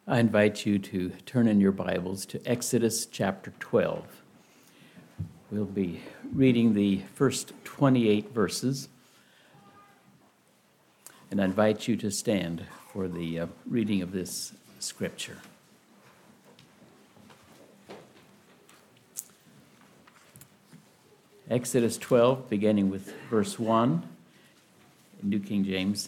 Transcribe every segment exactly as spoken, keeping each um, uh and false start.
I invite you to turn in your Bibles to Exodus chapter twelve. We'll be reading the first twenty-eight verses, and I invite you to stand for the uh, reading of this scripture. Exodus twelve, beginning with verse one, New King James.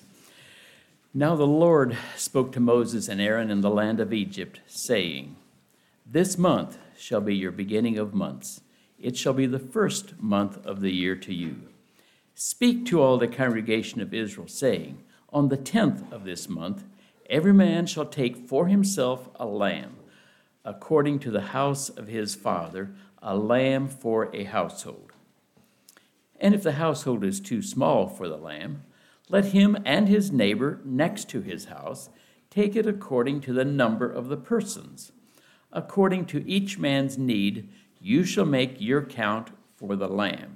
Now the Lord spoke to Moses and Aaron in the land of Egypt, saying, This month shall be your beginning of months. It shall be the first month of the year to you. Speak to all the congregation of Israel, saying, On the tenth of this month, every man shall take for himself a lamb, according to the house of his father, a lamb for a household. And if the household is too small for the lamb, let him and his neighbor next to his house take it according to the number of the persons. According to each man's need, you shall make your count for the lamb.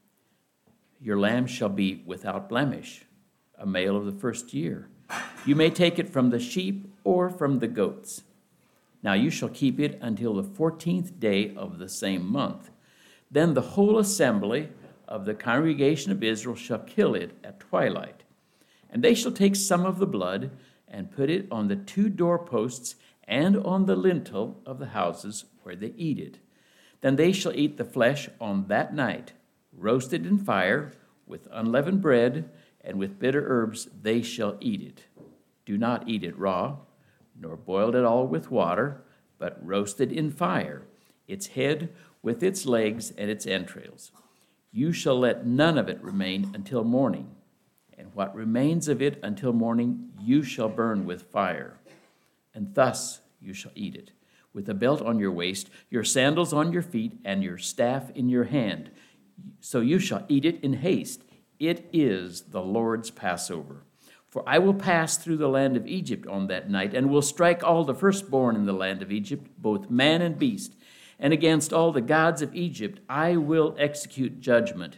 Your lamb shall be without blemish, a male of the first year. You may take it from the sheep or from the goats. Now you shall keep it until the fourteenth day of the same month. Then the whole assembly of the congregation of Israel shall kill it at twilight. And they shall take some of the blood and put it on the two doorposts and on the lintel of the houses where they eat it. Then they shall eat the flesh on that night, roasted in fire, with unleavened bread, and with bitter herbs they shall eat it. Do not eat it raw, nor boiled at all with water, but roasted in fire, its head with its legs and its entrails. You shall let none of it remain until morning, and what remains of it until morning you shall burn with fire. And thus you shall eat it, with a belt on your waist, your sandals on your feet, and your staff in your hand. So you shall eat it in haste. It is the Lord's Passover. For I will pass through the land of Egypt on that night, and will strike all the firstborn in the land of Egypt, both man and beast. And against all the gods of Egypt I will execute judgment.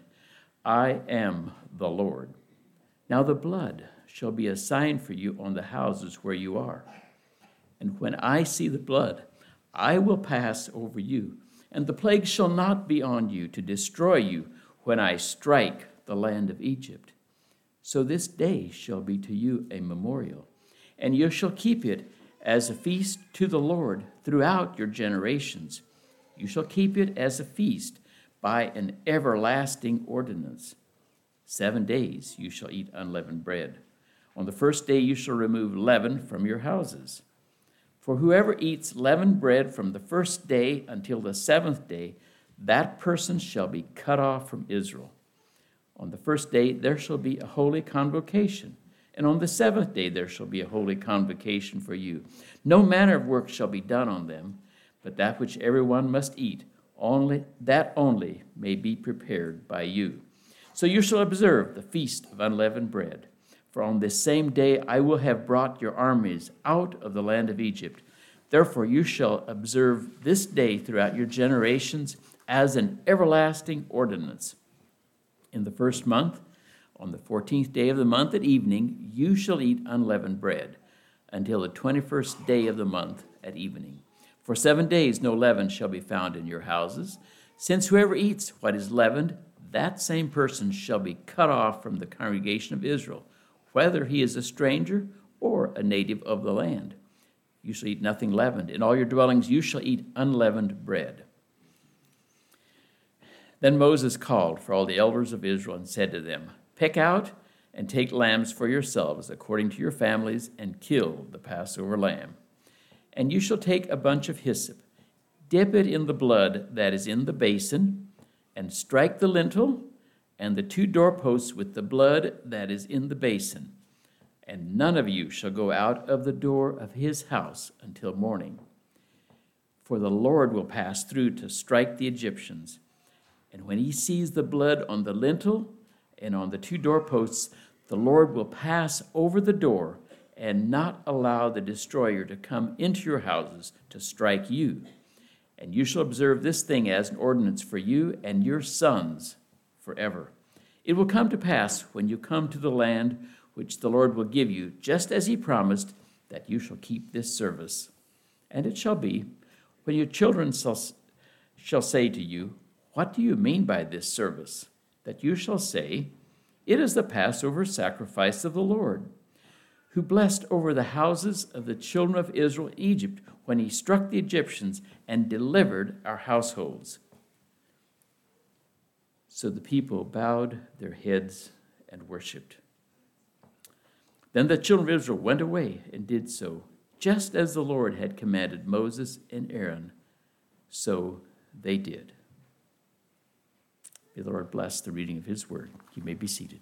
I am the Lord. Now the blood shall be a sign for you on the houses where you are. And when I see the blood, I will pass over you, and the plague shall not be on you to destroy you when I strike the land of Egypt. So this day shall be to you a memorial, and you shall keep it as a feast to the Lord throughout your generations. You shall keep it as a feast by an everlasting ordinance. Seven days you shall eat unleavened bread. On the first day you shall remove leaven from your houses. For whoever eats leavened bread from the first day until the seventh day, that person shall be cut off from Israel. On the first day there shall be a holy convocation, and on the seventh day there shall be a holy convocation for you. No manner of work shall be done on them, but that which everyone must eat, only that only may be prepared by you. So you shall observe the feast of unleavened bread. For on this same day I will have brought your armies out of the land of Egypt. Therefore you shall observe this day throughout your generations as an everlasting ordinance. In the first month, on the fourteenth day of the month at evening, you shall eat unleavened bread until the twenty-first day of the month at evening. For seven days no leaven shall be found in your houses, since whoever eats what is leavened, that same person shall be cut off from the congregation of Israel, whether he is a stranger or a native of the land. You shall eat nothing leavened. In all your dwellings you shall eat unleavened bread. Then Moses called for all the elders of Israel and said to them, Pick out and take lambs for yourselves according to your families, and kill the Passover lamb. And you shall take a bunch of hyssop, dip it in the blood that is in the basin, and strike the lintel and the two doorposts with the blood that is in the basin. And none of you shall go out of the door of his house until morning. For the Lord will pass through to strike the Egyptians. And when he sees the blood on the lintel and on the two doorposts, the Lord will pass over the door and not allow the destroyer to come into your houses to strike you. And you shall observe this thing as an ordinance for you and your sons forever. It will come to pass when you come to the land which the Lord will give you, just as he promised, that you shall keep this service. And it shall be, when your children shall, shall say to you, what do you mean by this service? That you shall say, it is the Passover sacrifice of the Lord, who blessed over the houses of the children of Israel in Egypt when he struck the Egyptians and delivered our households. So the people bowed their heads and worshipped. Then the children of Israel went away and did so, just as the Lord had commanded Moses and Aaron. So they did. May the Lord bless the reading of his word. You may be seated.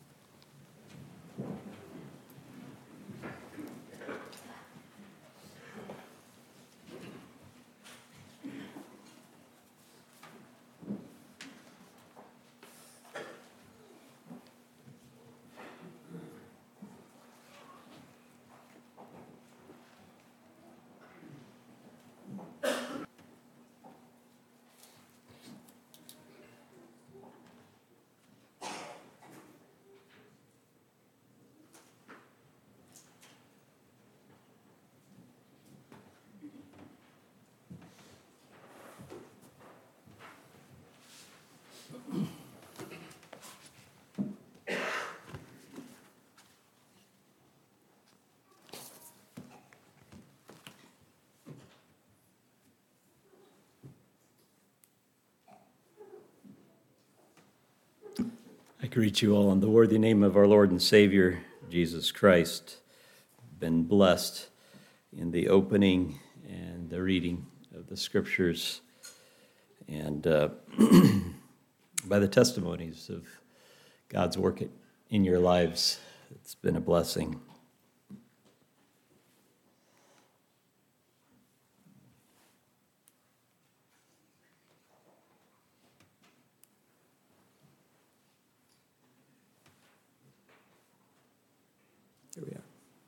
I greet you all in the worthy name of our Lord and Savior, Jesus Christ. Been blessed in the opening and the reading of the scriptures and uh, by the testimonies of God's work in your lives. It's been a blessing. Here we are.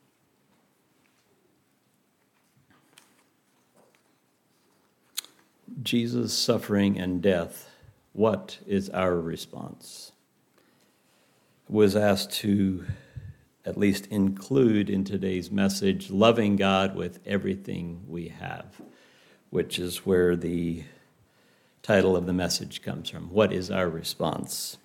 Jesus' suffering and death, what is our response? I was asked to at least include in today's message loving God with everything we have, which is where the title of the message comes from. What is our response?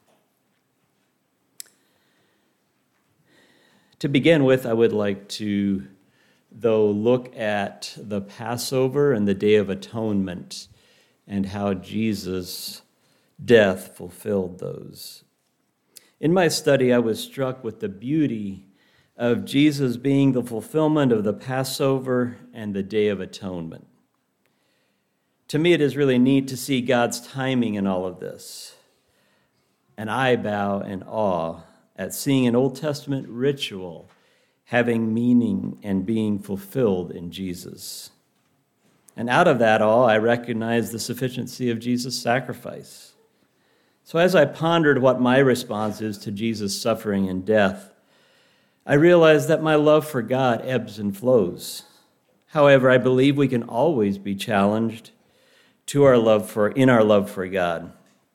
To begin with, I would like to, though, look at the Passover and the Day of Atonement and how Jesus' death fulfilled those. In my study, I was struck with the beauty of Jesus being the fulfillment of the Passover and the Day of Atonement. To me, it is really neat to see God's timing in all of this. And I bow in awe at seeing an Old Testament ritual having meaning and being fulfilled in Jesus. And out of that all, I recognize the sufficiency of Jesus' sacrifice. So as I pondered what my response is to Jesus' suffering and death, I realized that my love for God ebbs and flows. However, I believe we can always be challenged to our love for in our love for God.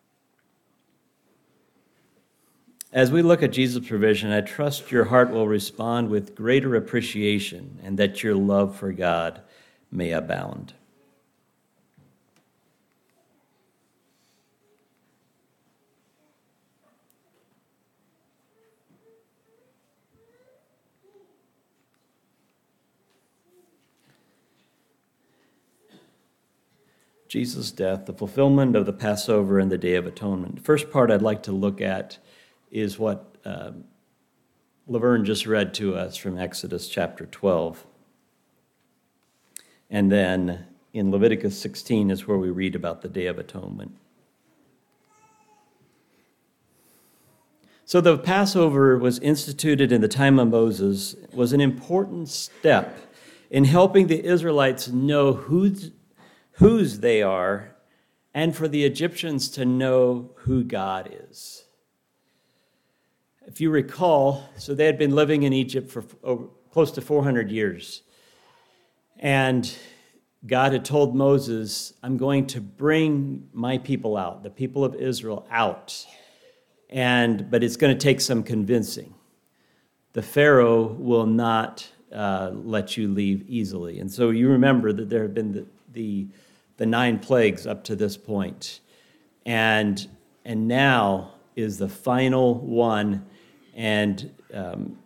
As we look at Jesus' provision, I trust your heart will respond with greater appreciation and that your love for God may abound. Jesus' death, the fulfillment of the Passover and the Day of Atonement. The first part I'd like to look at is what uh, Laverne just read to us from Exodus chapter twelve. And then in Leviticus sixteen is where we read about the Day of Atonement. So the Passover was instituted in the time of Moses, was an important step in helping the Israelites know whose, whose they are and for the Egyptians to know who God is. If you recall, so they had been living in Egypt for over, close to four hundred years. And God had told Moses, I'm going to bring my people out, the people of Israel out. And but it's going to take some convincing. The Pharaoh will not uh, let you leave easily. And so you remember that there have been the, the, the nine plagues up to this point. And, and now is the final one. And um,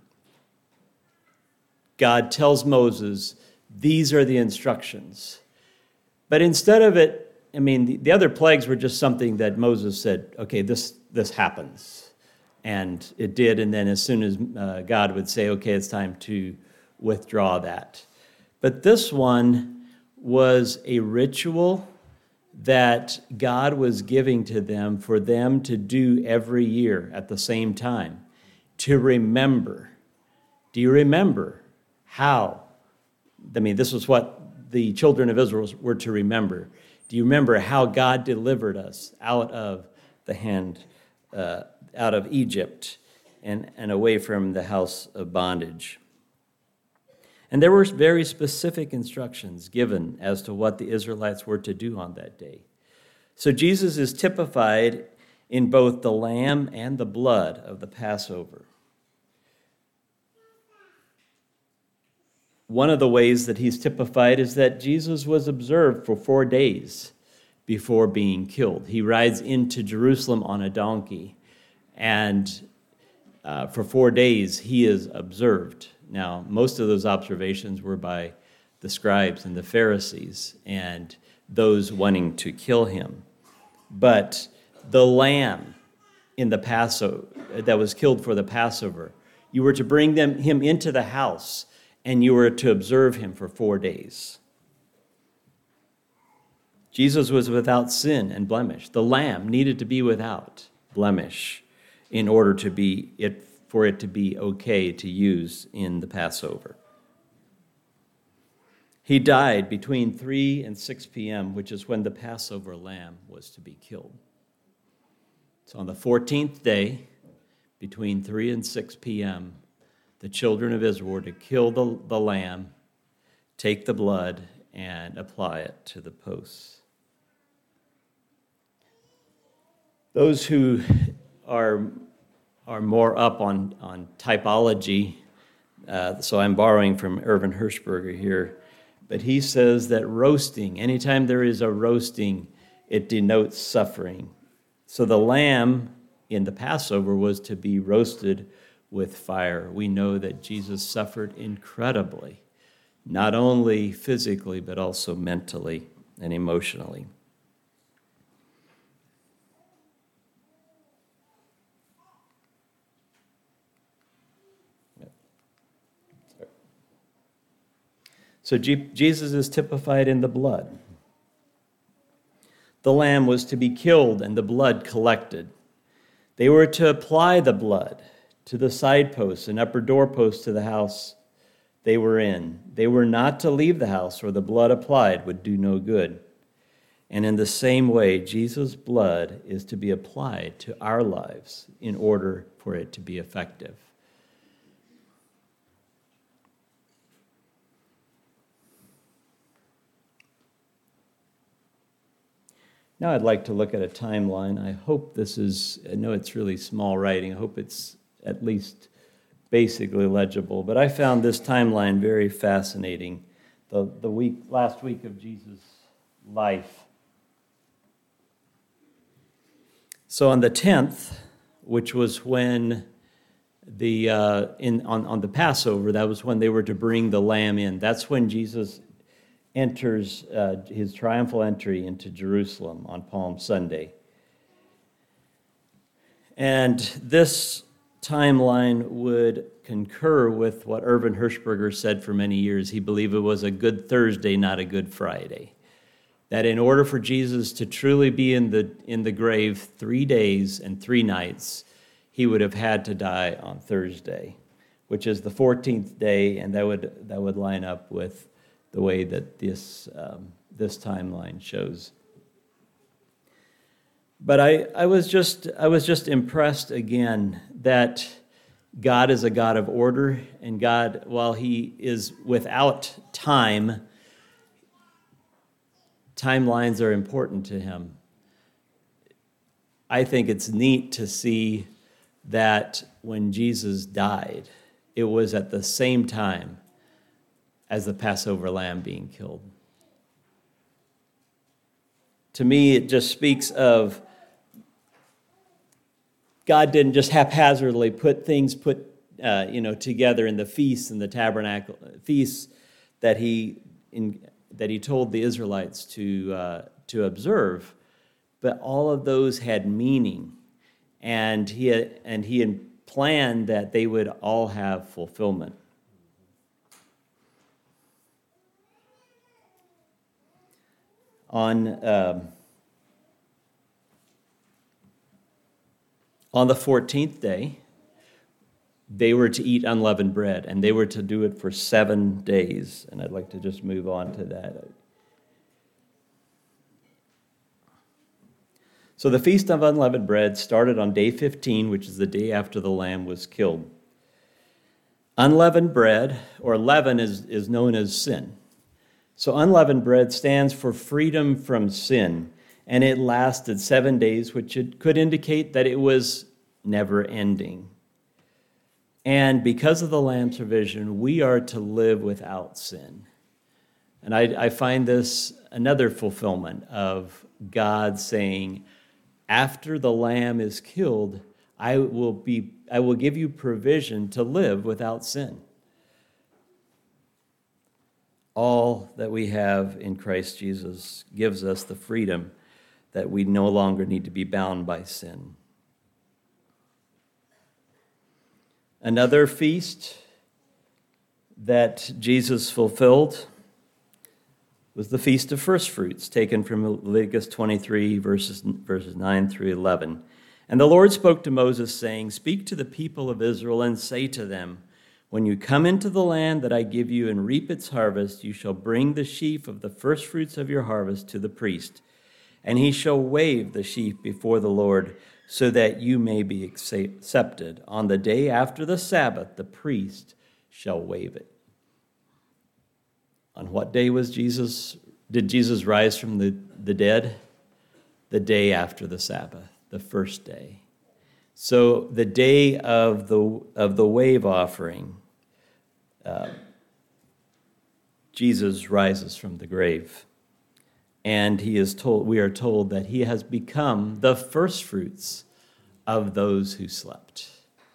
God tells Moses, these are the instructions. But instead of it, I mean, the, the other plagues were just something that Moses said, okay, this, this happens. And it did, and then as soon as uh, God would say, okay, it's time to withdraw that. But this one was a ritual that God was giving to them for them to do every year at the same time, to remember. Do you remember how? I mean, this was what the children of Israel were to remember. Do you remember how God delivered us out of the hand uh, out of Egypt and, and away from the house of bondage? And there were very specific instructions given as to what the Israelites were to do on that day. So Jesus is typified in both the lamb and the blood of the Passover. One of the ways that he's typified is that Jesus was observed for four days before being killed. He rides into Jerusalem on a donkey, and uh, for four days he is observed. Now, most of those observations were by the scribes and the Pharisees and those wanting to kill him. But the lamb in the Passover that was killed for the Passover, you were to bring them him into the house, and you were to observe him for four days. Jesus was without sin and blemish. The lamb needed to be without blemish in order to be it for it to be okay to use in the Passover. He died between three and six p.m., which is when the Passover lamb was to be killed. So on the fourteenth day, between three and six p.m., the children of Israel were to kill the, the lamb, take the blood, and apply it to the posts. Those who are, are more up on, on typology, uh, so I'm borrowing from Irvin Hershberger here, but he says that roasting, anytime there is a roasting, it denotes suffering. So the lamb in the Passover was to be roasted with fire. We know that Jesus suffered incredibly, not only physically, but also mentally and emotionally. So Jesus is typified in the blood. The lamb was to be killed and the blood collected. They were to apply the blood to the side posts and upper doorposts to the house they were in. They were not to leave the house, or the blood applied would do no good. And in the same way, Jesus' blood is to be applied to our lives in order for it to be effective. Now I'd like to look at a timeline. I hope this is, I know it's really small writing, I hope it's at least basically legible, but I found this timeline very fascinating. The, the week, last week of Jesus' life. So on the tenth, which was when the, uh, in, on, on the Passover, that was when they were to bring the lamb in. That's when Jesus enters uh, his triumphal entry into Jerusalem on Palm Sunday. And this timeline would concur with what Irvin Hershberger said for many years. He believed it was a Good Thursday, not a Good Friday. That in order for Jesus to truly be in the, in the grave three days and three nights, he would have had to die on Thursday, which is the fourteenth day, and that would, that would line up with the way that this um, this timeline shows. But I, I was just I was just impressed again that God is a God of order, and God, while he is without time, timelines are important to him. I think it's neat to see that when Jesus died, it was at the same time as the Passover lamb being killed. To me, it just speaks of God didn't just haphazardly put things put uh, you know together in the feasts and the tabernacle feasts that he in, that he told the Israelites to uh, to observe, but all of those had meaning, and he had, and he had planned that they would all have fulfillment. On um, on the fourteenth day, they were to eat unleavened bread, and they were to do it for seven days. And I'd like to just move on to that. So the Feast of Unleavened Bread started on day fifteen, which is the day after the lamb was killed. Unleavened bread, or leaven, is, is known as sin. So unleavened bread stands for freedom from sin, and it lasted seven days, which it could indicate that it was never ending. And because of the Lamb's provision, we are to live without sin. And I, I find this another fulfillment of God saying, after the Lamb is killed, I will be, I will give you provision to live without sin. All that we have in Christ Jesus gives us the freedom that we no longer need to be bound by sin. Another feast that Jesus fulfilled was the Feast of First Fruits, taken from Leviticus twenty-three, verses, verses nine through eleven. And the Lord spoke to Moses, saying, "Speak to the people of Israel and say to them, when you come into the land that I give you and reap its harvest, you shall bring the sheaf of the first fruits of your harvest to the priest, and he shall wave the sheaf before the Lord, so that you may be accepted. On the day after the Sabbath, the priest shall wave it." On what day was Jesus, did Jesus rise from the, the dead? The day after the Sabbath, the first day. So the day of the of the wave offering, uh, Jesus rises from the grave. And he is told, we are told that he has become the first fruits of those who slept.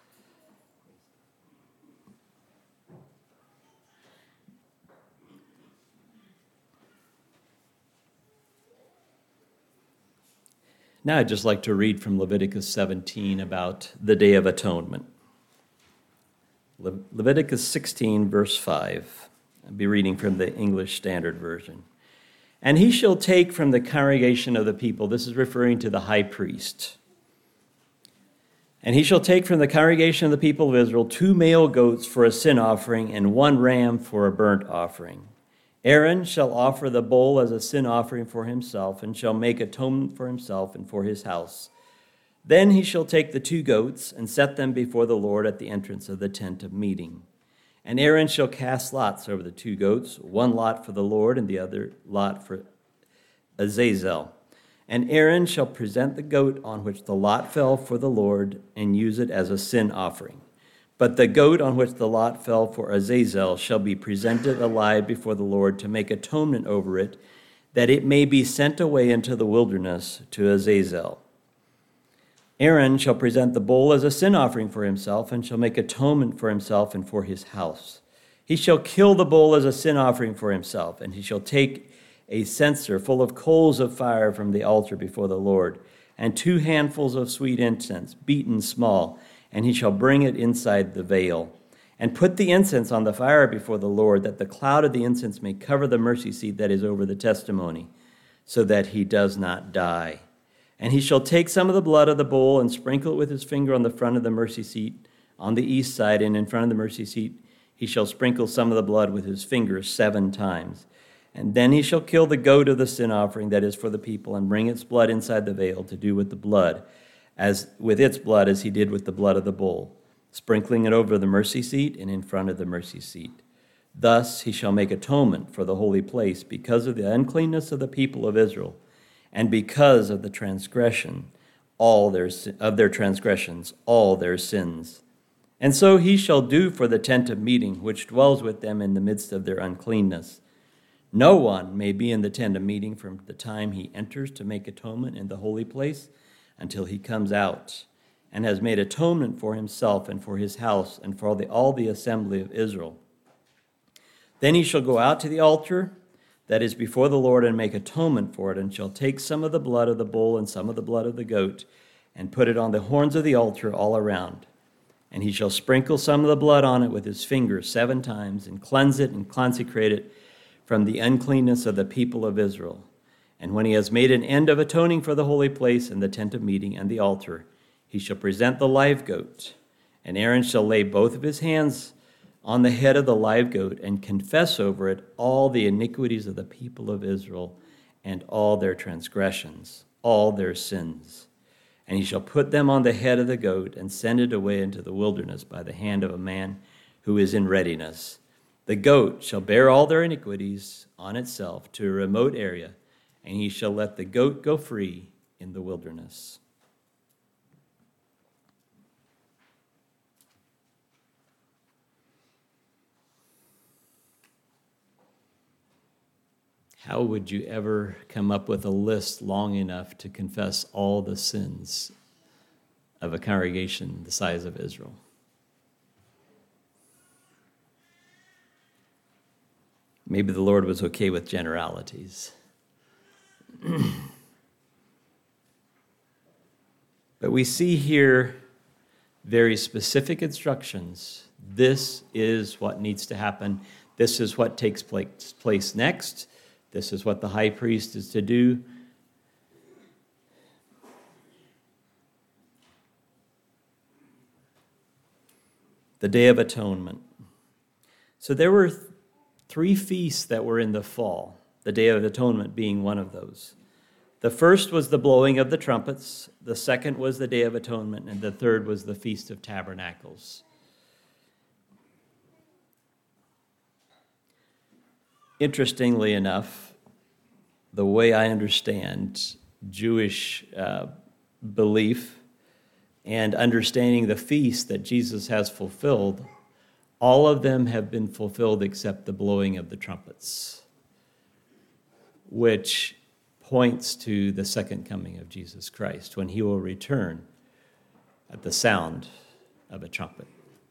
Now I'd just like to read from Leviticus seventeen about the Day of Atonement. Le- Leviticus sixteen, verse five. I'll be reading from the English Standard Version. "And he shall take from the congregation of the people," this is referring to the high priest, "and he shall take from the congregation of the people of Israel two male goats for a sin offering and one ram for a burnt offering. Aaron shall offer the bull as a sin offering for himself and shall make atonement for himself and for his house. Then he shall take the two goats and set them before the Lord at the entrance of the tent of meeting. And Aaron shall cast lots over the two goats, one lot for the Lord and the other lot for Azazel. And Aaron shall present the goat on which the lot fell for the Lord and use it as a sin offering. But the goat on which the lot fell for Azazel shall be presented alive before the Lord to make atonement over it, that it may be sent away into the wilderness to Azazel. Aaron shall present the bull as a sin offering for himself and shall make atonement for himself and for his house. He shall kill the bull as a sin offering for himself, and he shall take a censer full of coals of fire from the altar before the Lord, and two handfuls of sweet incense, beaten small, and he shall bring it inside the veil, and put the incense on the fire before the Lord, that the cloud of the incense may cover the mercy seat that is over the testimony, so that he does not die. And he shall take some of the blood of the bull and sprinkle it with his finger on the front of the mercy seat on the east side, and in front of the mercy seat he shall sprinkle some of the blood with his finger seven times. And then he shall kill the goat of the sin offering that is for the people, and bring its blood inside the veil to do with the blood, as with its blood as he did with the blood of the bull, sprinkling it over the mercy seat and in front of the mercy seat. Thus he shall make atonement for the holy place because of the uncleanness of the people of Israel, and because of the transgression, all their of their transgressions, all their sins. And so he shall do for the tent of meeting, which dwells with them in the midst of their uncleanness. No one may be in the tent of meeting from the time he enters to make atonement in the holy place until he comes out and has made atonement for himself and for his house and for all the, all the assembly of Israel. Then he shall go out to the altar that is before the Lord and make atonement for it, and shall take some of the blood of the bull and some of the blood of the goat and put it on the horns of the altar all around. And he shall sprinkle some of the blood on it with his finger seven times and cleanse it and consecrate it from the uncleanness of the people of Israel. And when he has made an end of atoning for the holy place and the tent of meeting and the altar, he shall present the live goat. And Aaron shall lay both of his hands on the head of the live goat and confess over it all the iniquities of the people of Israel and all their transgressions, all their sins. And he shall put them on the head of the goat and send it away into the wilderness by the hand of a man who is in readiness. The goat shall bear all their iniquities on itself to a remote area, and he shall let the goat go free in the wilderness. How would you ever come up with a list long enough to confess all the sins of a congregation the size of Israel? Maybe the Lord was okay with generalities. But we see here very specific instructions. This is what needs to happen. This is what takes place next. This is what the high priest is to do. The Day of Atonement. So there were th- three feasts that were in the fall, the Day of Atonement being one of those. The first was the blowing of the trumpets, the second was the Day of Atonement, and the third was the Feast of Tabernacles. Interestingly enough, the way I understand Jewish uh, belief and understanding the feast that Jesus has fulfilled, all of them have been fulfilled except the blowing of the trumpets, which points to the second coming of Jesus Christ, when he will return at the sound of a trumpet.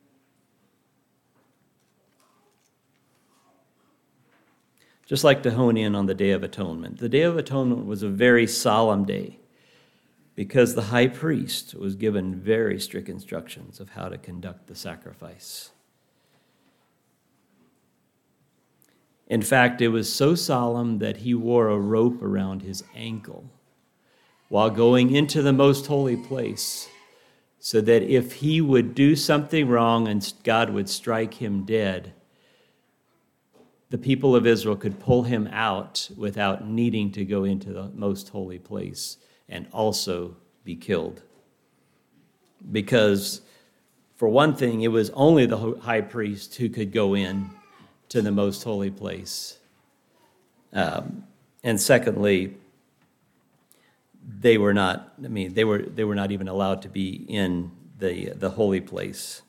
Just like to hone in on the Day of Atonement. The Day of Atonement was a very solemn day because the high priest was given very strict instructions of how to conduct the sacrifice. In fact, it was so solemn that he wore a rope around his ankle while going into the most holy place, so that if he would do something wrong and God would strike him dead, the people of Israel could pull him out without needing to go into the most holy place and also be killed. Because, for one thing, it was only the high priest who could go in to the most holy place. Um, and secondly, they were not, I mean, they were they were not even allowed to be in the the holy place.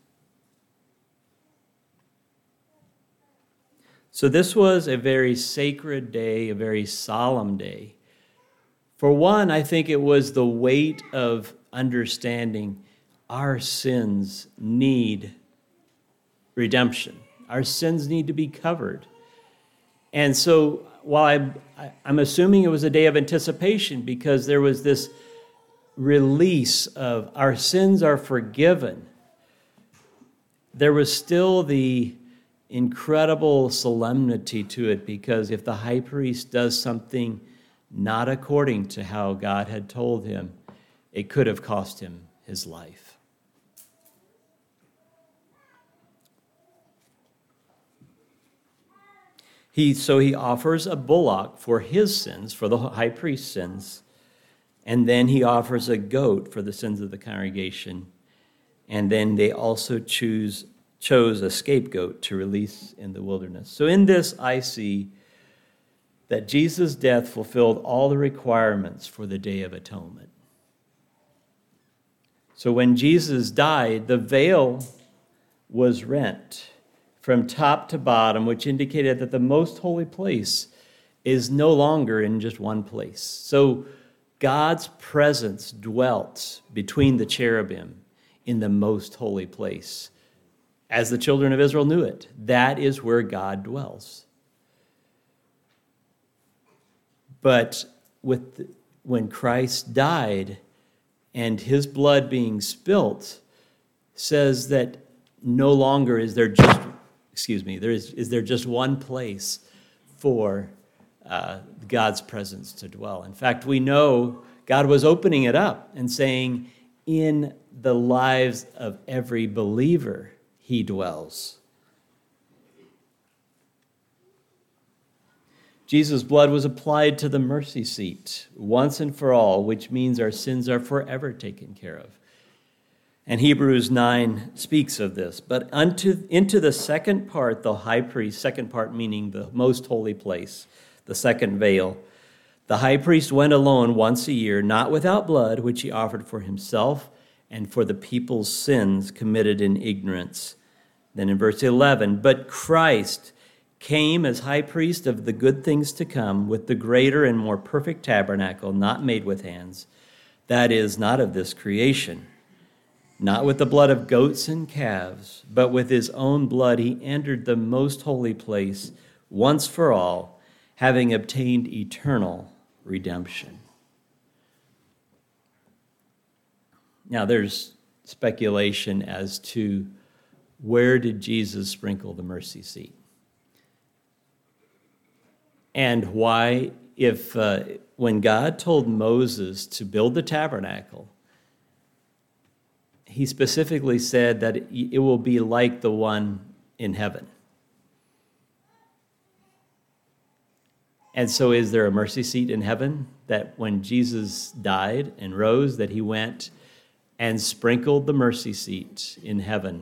So this was a very sacred day, a very solemn day. For one, I think it was the weight of understanding our sins need redemption. Our sins need to be covered. And so while I'm, I'm assuming it was a day of anticipation because there was this release of our sins are forgiven, there was still the incredible solemnity to it, because if the high priest does something not according to how God had told him, it could have cost him his life. He, so he offers a bullock for his sins, for the high priest's sins, and then he offers a goat for the sins of the congregation, and then they also choose chose a scapegoat to release in the wilderness. So in this, I see that Jesus' death fulfilled all the requirements for the Day of Atonement. So when Jesus died, the veil was rent from top to bottom, which indicated that the most holy place is no longer in just one place. So God's presence dwelt between the cherubim in the most holy place. As the children of Israel knew it, that is where God dwells. But with the, when Christ died and his blood being spilt, says that no longer is there just, excuse me, there is, is there just one place for uh, God's presence to dwell. In fact, we know God was opening it up and saying, in the lives of every believer, he dwells. Jesus' blood was applied to the mercy seat once and for all, which means our sins are forever taken care of. And Hebrews nine speaks of this. But unto into the second part, the high priest, second part meaning the most holy place, the second veil, the high priest went alone once a year, not without blood, which he offered for himself and for the people's sins committed in ignorance. Then in verse eleven, but Christ came as high priest of the good things to come with the greater and more perfect tabernacle, not made with hands, that is, not of this creation. Not with the blood of goats and calves, but with his own blood he entered the most holy place once for all, having obtained eternal redemption. Now there's speculation as to where did Jesus sprinkle the mercy seat? And why, if uh, when God told Moses to build the tabernacle, he specifically said that it will be like the one in heaven. And so is there a mercy seat in heaven that when Jesus died and rose, that he went and sprinkled the mercy seat in heaven?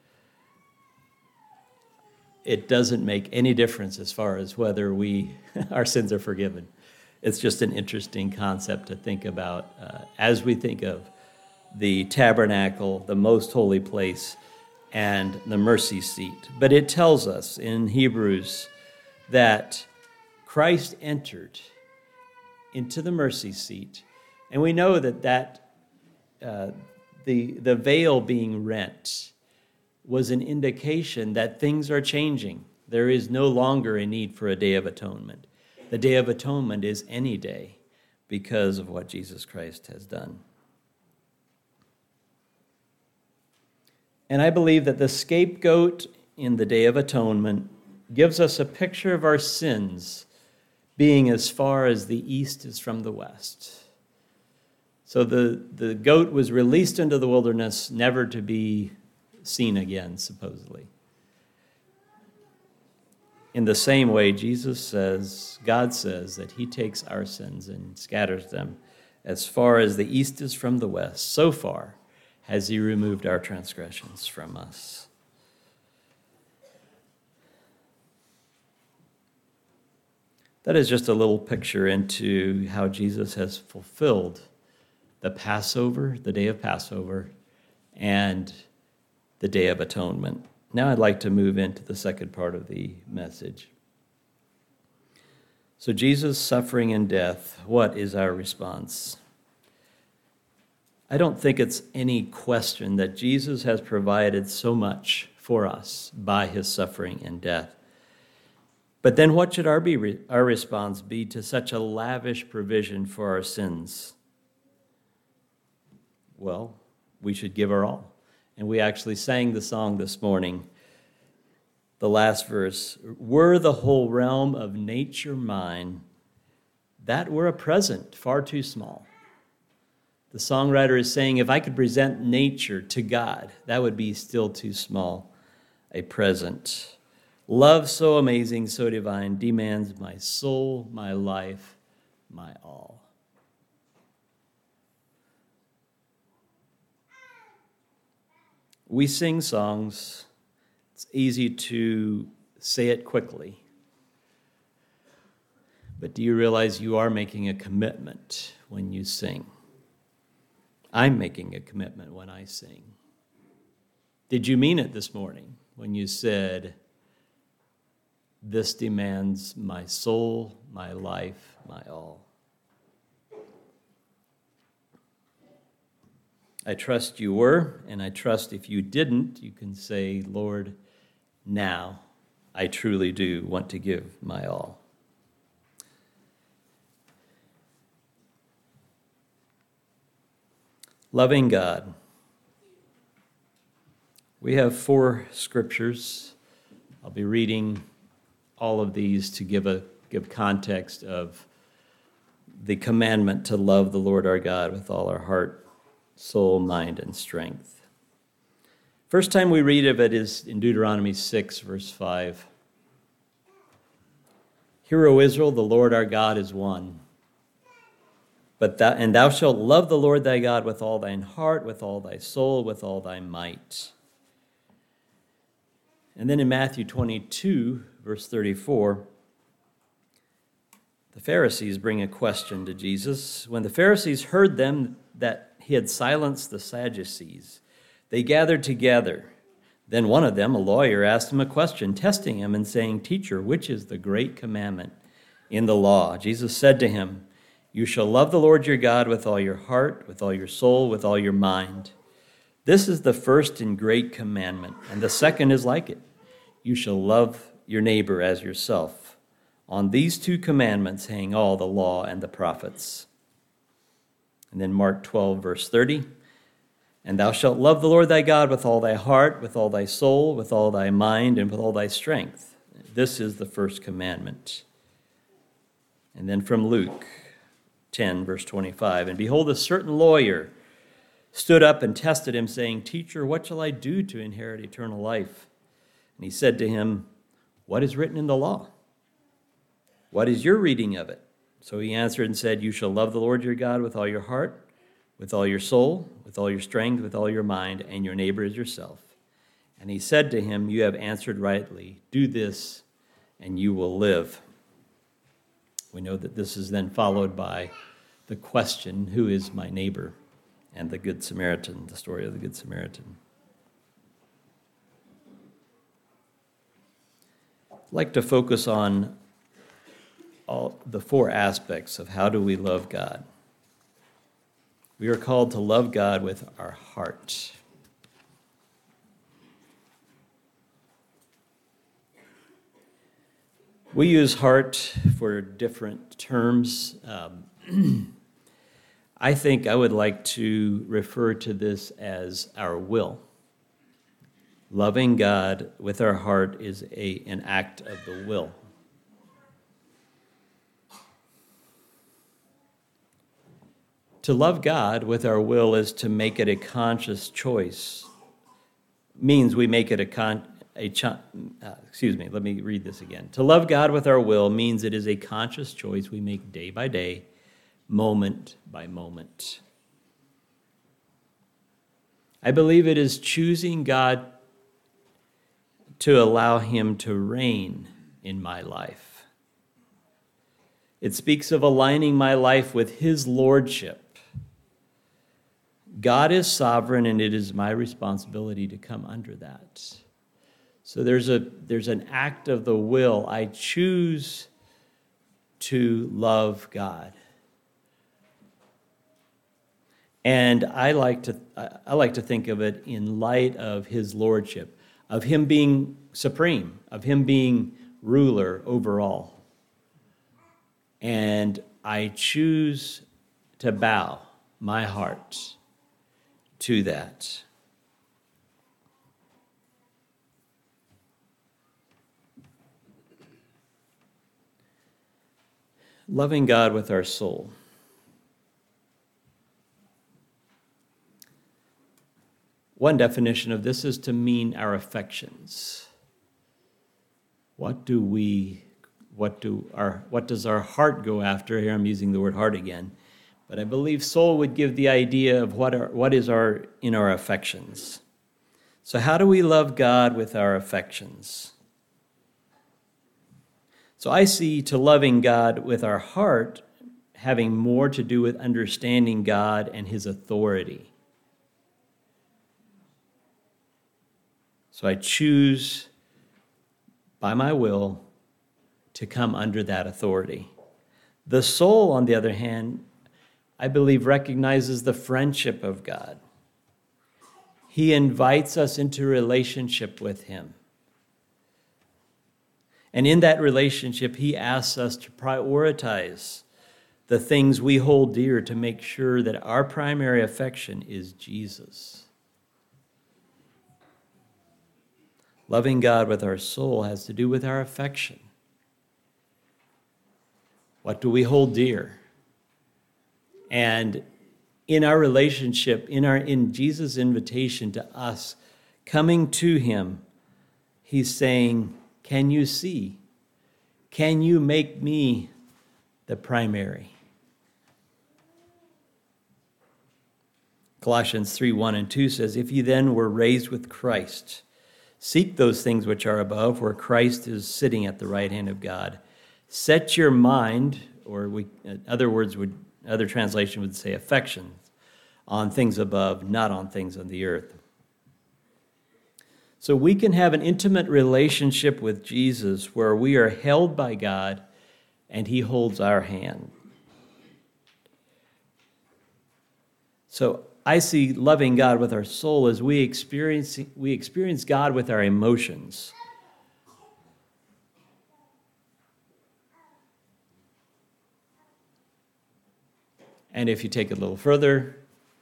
It doesn't make any difference as far as whether we our sins are forgiven. It's just an interesting concept to think about uh, as we think of the tabernacle, the most holy place, and the mercy seat. But it tells us in Hebrews that Christ entered into the mercy seat, and we know that that uh, the the veil being rent was an indication that things are changing. There is no longer a need for a Day of Atonement. The Day of Atonement is any day because of what Jesus Christ has done. And I believe that the scapegoat in the Day of Atonement gives us a picture of our sins being as far as the east is from the west. So the, the goat was released into the wilderness, never to be seen again, supposedly. In the same way, Jesus says, God says that he takes our sins and scatters them as far as the east is from the west. So far has he removed our transgressions from us. That is just a little picture into how Jesus has fulfilled the Passover, the day of Passover, and the Day of Atonement. Now I'd like to move into the second part of the message. So Jesus' suffering and death, what is our response? I don't think it's any question that Jesus has provided so much for us by his suffering and death. But then what should our, be, our response be to such a lavish provision for our sins? Well, we should give our all. And we actually sang the song this morning, the last verse, were the whole realm of nature mine, that were a present far too small. The songwriter is saying, if I could present nature to God, that would be still too small a present. Love so amazing, so divine, demands my soul, my life, my all. We sing songs. It's easy to say it quickly. But do you realize you are making a commitment when you sing? I'm making a commitment when I sing. Did you mean it this morning when you said, "This demands my soul, my life, my all"? I trust you were, and I trust if you didn't, you can say, "Lord, now I truly do want to give my all." Loving God. We have four scriptures. I'll be reading all of these to give a give context of the commandment to love the Lord our God with all our heart, soul, mind, and strength. First time we read of it is in Deuteronomy six, verse five. "Hear, O Israel, the Lord our God is one. But thou, and thou shalt love the Lord thy God with all thine heart, with all thy soul, with all thy might." And then in Matthew twenty-two, verse thirty-four, the Pharisees bring a question to Jesus. When the Pharisees heard them that he had silenced the Sadducees, they gathered together. Then one of them, a lawyer, asked him a question, testing him and saying, "Teacher, which is the great commandment in the law?" Jesus said to him, "You shall love the Lord your God with all your heart, with all your soul, with all your mind. This is the first and great commandment, and the second is like it. You shall love your neighbor as yourself. On these two commandments hang all the law and the prophets." And then Mark twelve, verse thirty, "And thou shalt love the Lord thy God with all thy heart, with all thy soul, with all thy mind, and with all thy strength. This is the first commandment." And then from Luke ten, verse twenty-five, "And behold, a certain lawyer stood up and tested him, saying, 'Teacher, what shall I do to inherit eternal life?' And he said to him, 'What is written in the law? What is your reading of it?' So he answered and said, 'You shall love the Lord your God with all your heart, with all your soul, with all your strength, with all your mind, and your neighbor as yourself.' And he said to him, 'You have answered rightly. Do this, and you will live.'" We know that this is then followed by the question, "Who is my neighbor?" and the Good Samaritan, the story of the Good Samaritan. I'd like to focus on all the four aspects of how do we love God. We are called to love God with our heart. We use heart for different terms. Um, I think I would like to refer to this as our will. Loving God with our heart is a, an act of the will. To love God with our will is to make it a conscious choice. Means we make it a con. A ch- uh, excuse me. Let me read this again. To love God with our will means it is a conscious choice we make day by day, moment by moment. I believe it is choosing God to allow Him to reign in my life. It speaks of aligning my life with His lordship. God is sovereign, and it is my responsibility to come under that. So there's a there's an act of the will. I choose to love God. And I like to I like to think of it in light of His lordship, of Him being supreme, of Him being ruler over all. And I choose to bow my heart to that. Loving God with our soul. One definition of this is to mean our affections. What do we, what do our, what does our heart go after? Here I'm using the word heart again. But I believe soul would give the idea of what are, what is our in our affections. So how do we love God with our affections? So I see to loving God with our heart having more to do with understanding God and His authority. So I choose by my will to come under that authority. The soul, on the other hand, I believe recognizes the friendship of God. He invites us into relationship with him. And in that relationship, he asks us to prioritize the things we hold dear to make sure that our primary affection is Jesus. Loving God with our soul has to do with our affection. What do we hold dear? And in our relationship, in our in Jesus' invitation to us, coming to him, he's saying, can you see? Can you make me the primary? Colossians three, one and two says, if you then were raised with Christ, seek those things which are above, where Christ is sitting at the right hand of God. Set your mind, or we, other words would, other translation would say affections, on things above, not on things on the earth. So we can have an intimate relationship with Jesus where we are held by God and he holds our hand. So I see loving God with our soul as we experience, we experience God with our emotions. And if you take it a little further,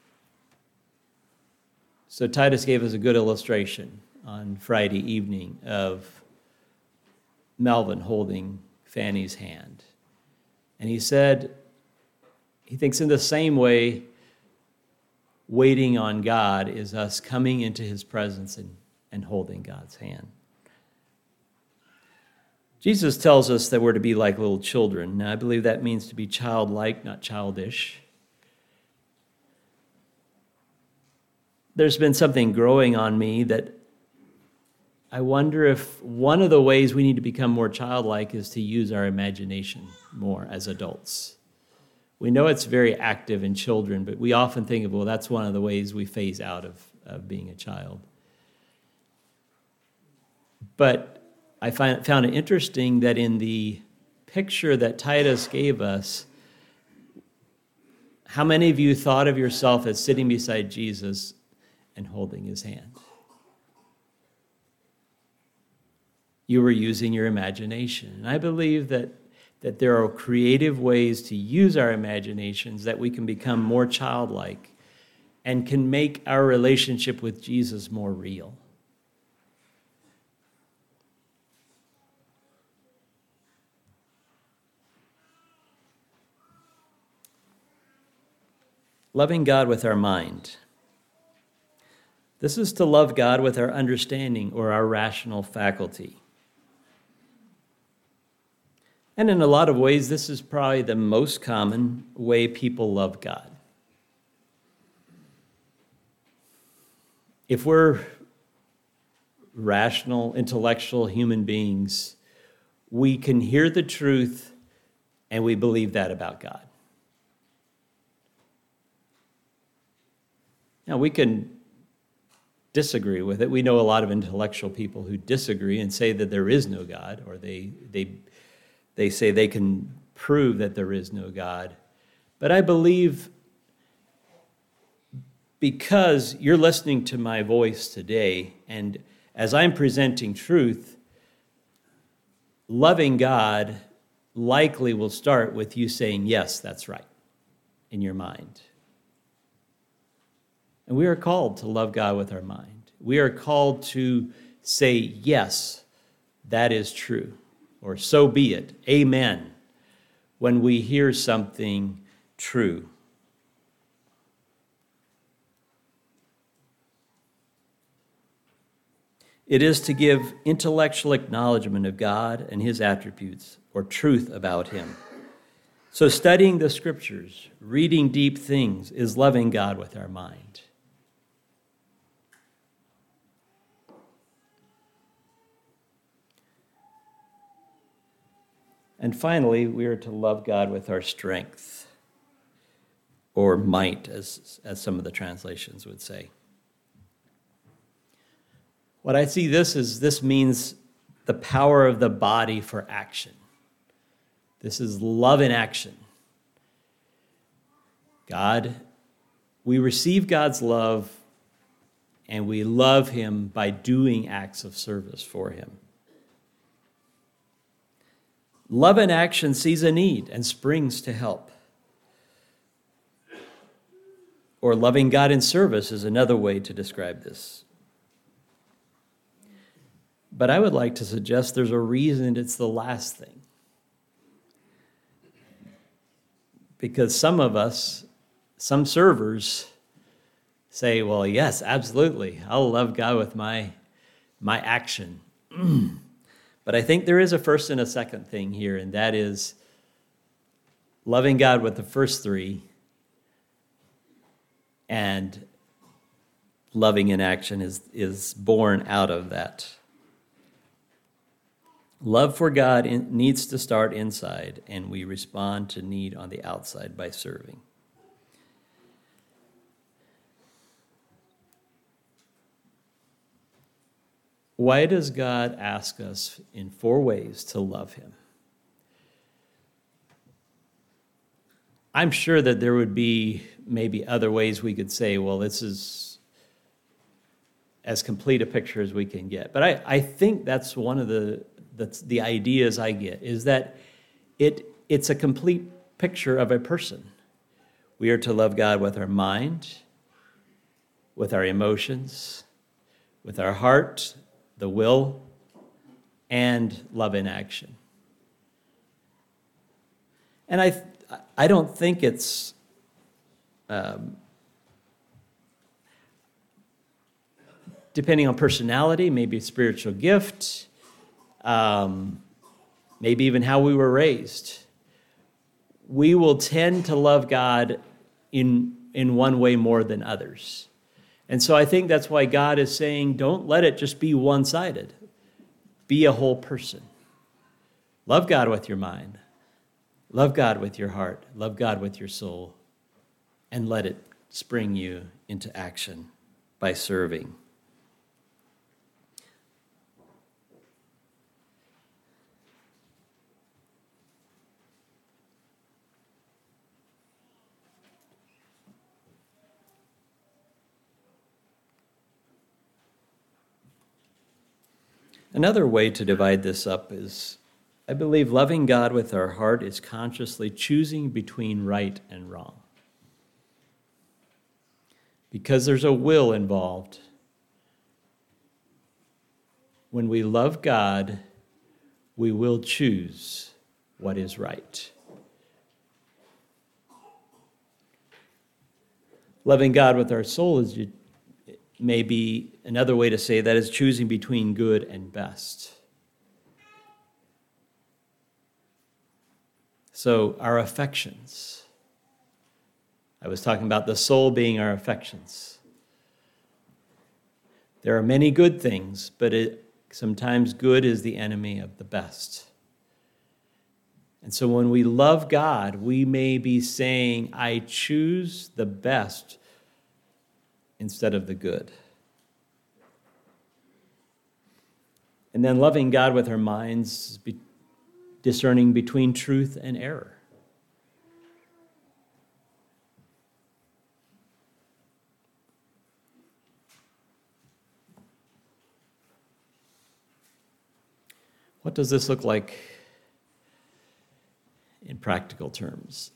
so Titus gave us a good illustration on Friday evening of Melvin holding Fanny's hand. And he said, he thinks in the same way, waiting on God is us coming into his presence and, and holding God's hand. Jesus tells us that we're to be like little children. Now, I believe that means to be childlike, not childish. There's been something growing on me that I wonder if one of the ways we need to become more childlike is to use our imagination more as adults. We know it's very active in children, but we often think of, well, that's one of the ways we phase out of, of being a child. But I find, found it interesting that in the picture that Titus gave us, how many of you thought of yourself as sitting beside Jesus and holding his hand? You were using your imagination. And I believe that, that there are creative ways to use our imaginations that we can become more childlike and can make our relationship with Jesus more real. Loving God with our mind. This is to love God with our understanding or our rational faculty. And in a lot of ways, this is probably the most common way people love God. If we're rational, intellectual human beings, we can hear the truth and we believe that about God. Now, we can disagree with it. We know a lot of intellectual people who disagree and say that there is no God, or they they they say they can prove that there is no God. But I believe because you're listening to my voice today, and as I'm presenting truth, loving God likely will start with you saying, yes, that's right, in your mind. And we are called to love God with our mind. We are called to say, yes, that is true, or so be it, amen, when we hear something true. It is to give intellectual acknowledgement of God and his attributes, or truth about him. So studying the scriptures, reading deep things, is loving God with our mind. And finally, we are to love God with our strength, or might, as, as some of the translations would say. What I see this is this means the power of the body for action. This is love in action. God, we receive God's love, and we love him by doing acts of service for him. Love in action sees a need and springs to help. Or loving God in service is another way to describe this. But I would like to suggest there's a reason it's the last thing. Because some of us, some servers, say, well, yes, absolutely, I'll love God with my, my action. But I think there is a first and a second thing here, and that is loving God with the first three and loving in action is, is born out of that. Love for God in, needs to start inside, and we respond to need on the outside by serving. Why does God ask us in four ways to love him? I'm sure that there would be maybe other ways we could say, well, this is as complete a picture as we can get. But I, I think that's one of the, the the ideas I get, is that it it's a complete picture of a person. We are to love God with our mind, with our emotions, with our heart, the will, and love in action. And I I don't think it's um, depending on personality, maybe spiritual gift, um, maybe even how we were raised. We will tend to love God in in one way more than others. And so I think that's why God is saying, don't let it just be one-sided. Be a whole person. Love God with your mind. Love God with your heart. Love God with your soul. And let it spring you into action by serving. Another way to divide this up is, I believe loving God with our heart is consciously choosing between right and wrong. Because there's a will involved. When we love God, we will choose what is right. Loving God with our soul is maybe another way to say that is choosing between good and best. So our affections. I was talking about the soul being our affections. There are many good things, but it, sometimes good is the enemy of the best. And so when we love God, we may be saying, I choose the best instead of the good. And then loving God with our minds, discerning between truth and error. What does this look like in practical terms?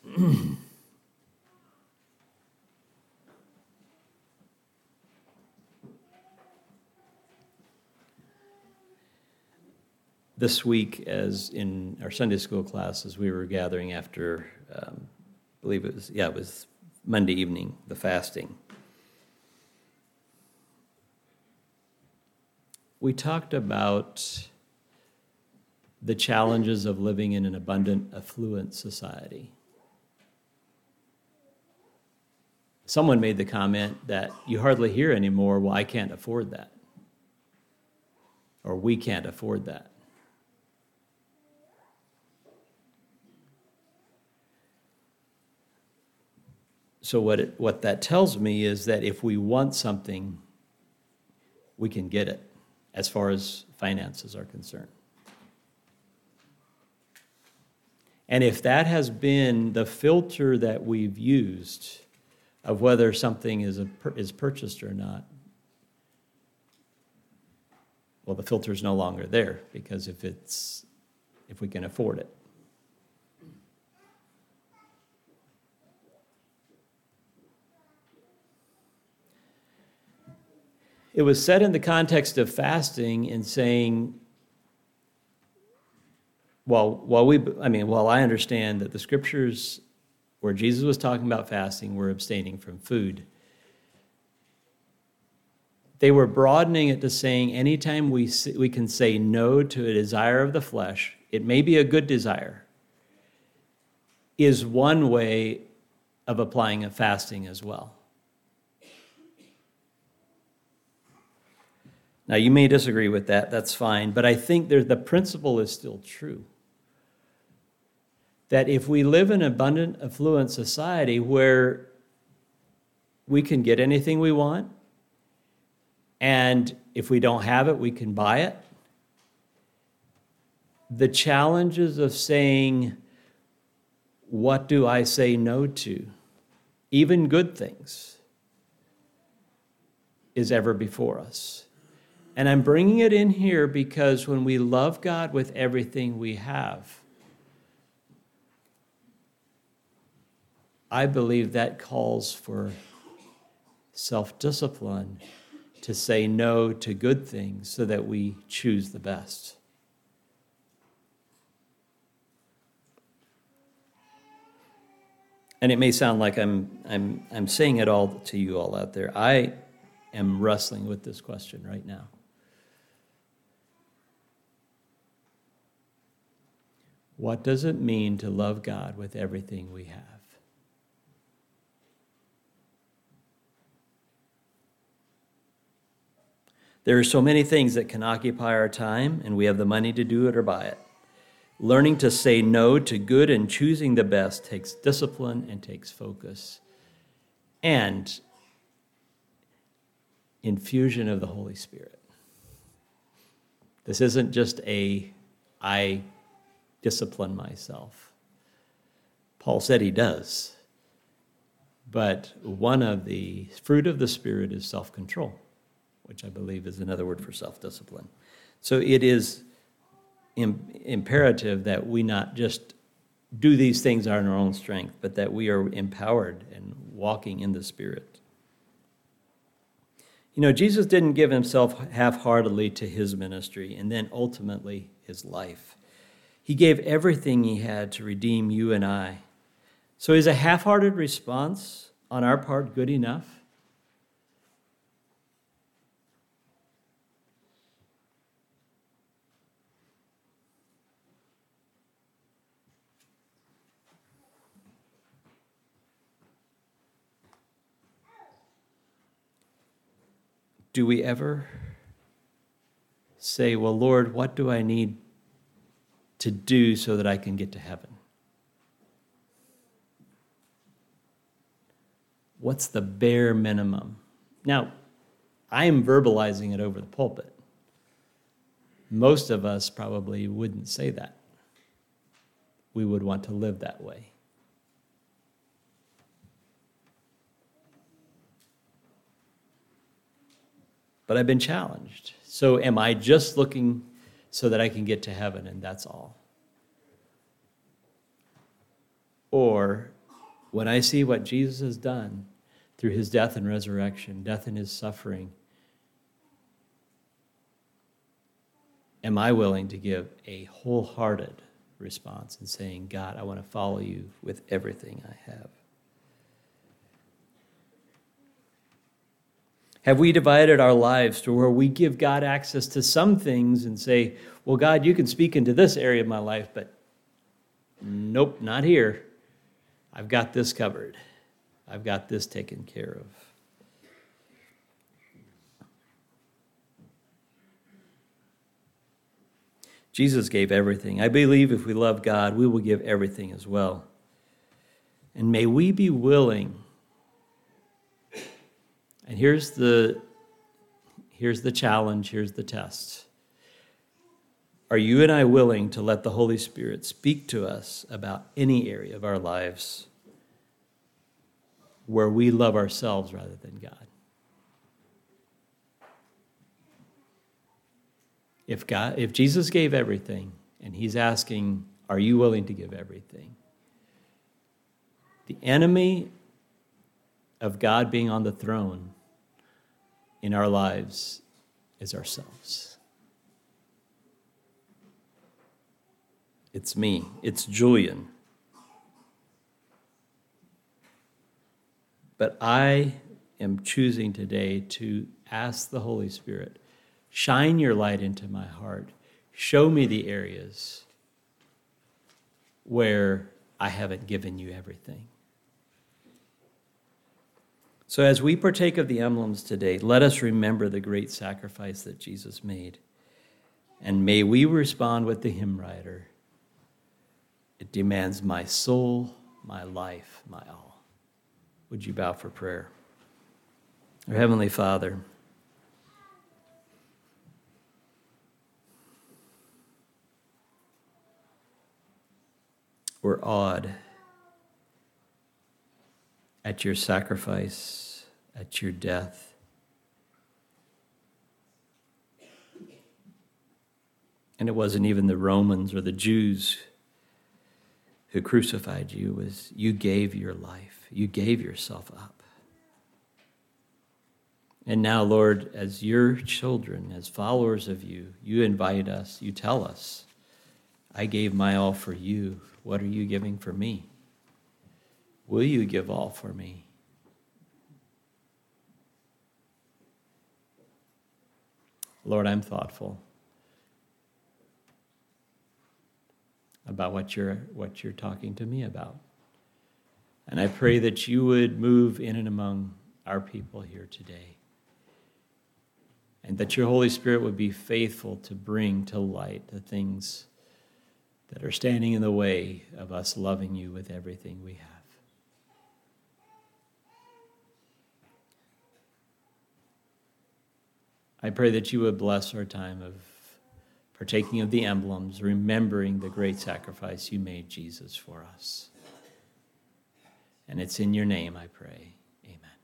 This week, as in our Sunday school class, as we were gathering after, um, I believe it was, yeah, it was Monday evening, the fasting. We talked about the challenges of living in an abundant, affluent society. Someone made the comment that you hardly hear anymore, well, I can't afford that. Or we can't afford that. So what it, what that tells me is that if we want something, we can get it. as far as finances are concerned. And if that has been the filter that we've used of whether something is a, is purchased or not, well, the filter is no longer there, because if it's if we can afford it. It was said in the context of fasting in saying, well, while we, I mean, while I understand that the scriptures where Jesus was talking about fasting were abstaining from food, they were broadening it to saying anytime we we can say no to a desire of the flesh, it may be a good desire, is one way of applying a fasting as well. Now, you may disagree with that, that's fine, but I think there, the principle is still true. That if we live in an abundant, affluent society where we can get anything we want, and if we don't have it, we can buy it, the challenges of saying, what do I say no to, even good things, is ever before us. And I'm bringing it in here because when we love God with everything we have, I believe that calls for self-discipline to say no to good things so that we choose the best. And it may sound like I'm I'm I'm saying it all to you all out there. I am wrestling with this question right now. What does it mean to love God with everything we have? There are so many things that can occupy our time, and we have the money to do it or buy it. Learning to say no to good and choosing the best takes discipline and takes focus and infusion of the Holy Spirit. This isn't just a, I discipline myself. Paul said he does. But one of the fruit of the Spirit is self-control, which I believe is another word for self-discipline. So it is im- imperative that we not just do these things on our own strength, but that we are empowered and walking in the Spirit. You know, Jesus didn't give himself half-heartedly to his ministry and then ultimately his life. He gave everything he had to redeem you and I. So is a half-hearted response on our part good enough? Do we ever say, well, Lord, what do I need to do so that I can get to heaven? What's the bare minimum? Now, I am verbalizing it over the pulpit. Most of us probably wouldn't say that. We would want to live that way. But I've been challenged. So am I just looking so that I can get to heaven and that's all? Or when I see what Jesus has done through his death and resurrection, death and his suffering, am I willing to give a wholehearted response and saying, God, I want to follow you with everything I have? Have we divided our lives to where we give God access to some things and say, well, God, you can speak into this area of my life, but nope, not here. I've got this covered. I've got this taken care of. Jesus gave everything. I believe if we love God, we will give everything as well. And may we be willing. And here's the here's the challenge, here's the test. Are you and I willing to let the Holy Spirit speak to us about any area of our lives where we love ourselves rather than God? If God, if Jesus gave everything, and he's asking, are you willing to give everything? The enemy of God being on the throne in our lives is ourselves. It's me. It's Julian. But I am choosing today to ask the Holy Spirit, shine your light into my heart. Show me the areas where I haven't given you everything. So as we partake of the emblems today, let us remember the great sacrifice that Jesus made. And may we respond with the hymn writer, it demands my soul, my life, my all. Would you bow for prayer? Our Heavenly Father, we're awed at your sacrifice, at your death. And it wasn't even the Romans or the Jews who crucified you. It was you gave your life. You gave yourself up. And now, Lord, as your children, as followers of you, you invite us, you tell us, I gave my all for you. What are you giving for me? Will you give all for me? Lord, I'm thoughtful about what you're what you're talking to me about. And I pray that you would move in and among our people here today. And that your Holy Spirit would be faithful to bring to light the things that are standing in the way of us loving you with everything we have. I pray that you would bless our time of partaking of the emblems, remembering the great sacrifice you made, Jesus, for us. And it's in your name I pray. Amen.